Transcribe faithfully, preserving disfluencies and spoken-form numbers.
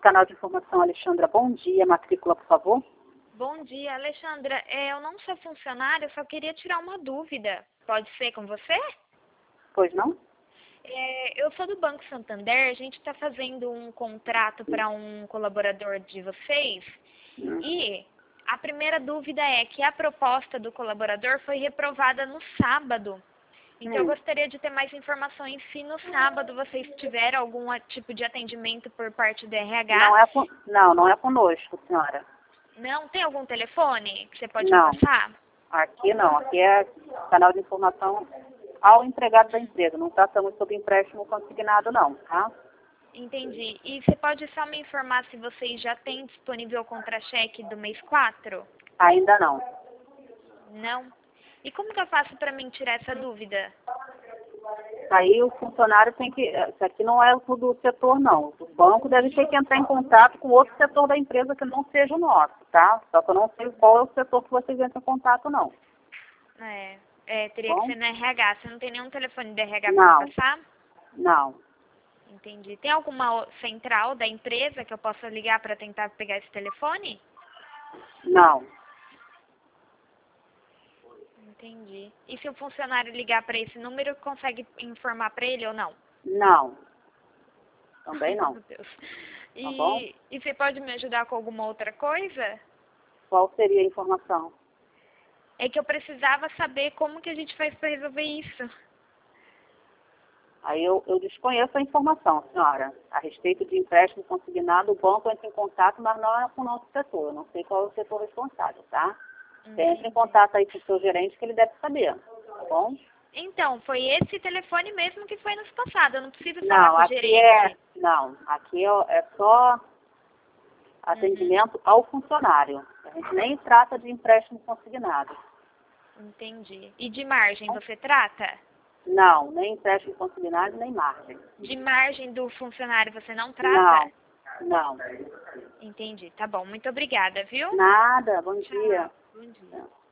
Canal de Informação Alexandra, bom dia. Matrícula, por favor. Bom dia, Alexandra. É, eu não sou funcionária, eu só queria tirar uma dúvida. Pode ser com você? Pois não? É, eu sou do Banco Santander, a gente está fazendo um contrato para um colaborador de vocês Hum. e a primeira dúvida é que a proposta do colaborador foi reprovada no sábado. Então, eu Hum. gostaria de ter mais informações se no sábado vocês tiveram algum tipo de atendimento por parte do R H. Não é, con- não, não é conosco, senhora. Não? Tem algum telefone que você pode me Não. passar? Aqui não, aqui é canal de informação ao empregado da empresa. Não tratamos sobre empréstimo consignado, não, tá? Entendi. E você pode só me informar se vocês já têm disponível o contra-cheque do mês quatro? Ainda não. Não? E como que eu faço para mim tirar essa dúvida? Aí o funcionário tem que... Isso aqui não é o do setor, não. O banco deve ter que entrar em contato com outro setor da empresa que não seja o nosso, tá? Só que eu não sei qual é o setor que vocês entram em contato, não. É, é teria Bom? que ser no R H. Você não tem nenhum telefone do R H Não. para passar? Não. Entendi. Tem alguma o- central da empresa que eu possa ligar para tentar pegar esse telefone? Não. Entendi. E se o funcionário ligar para esse número, consegue informar para ele ou não? Não. Também não. Meu Deus. Tá bom? E, e você pode me ajudar com alguma outra coisa? Qual seria a informação? É que eu precisava saber como que a gente faz para resolver isso. Aí eu, eu desconheço a informação, senhora. A respeito de empréstimo consignado, o banco entra em contato, mas não é com o nosso setor. Eu não sei qual é o setor responsável, tá? Você entra em contato aí com o seu gerente que ele deve saber, tá bom? Então, foi esse telefone mesmo que foi nos passado. Eu não preciso falar Não, com o aqui gerente. é... Não, aqui é, é só atendimento ao funcionário. A gente nem trata de empréstimo consignado. Entendi. E de margem você trata? Não, nem empréstimo consignado, nem margem. De margem do funcionário você não trata? Não, não. Entendi. Tá bom. Muito obrigada, viu? Nada, bom dia. Bom dia.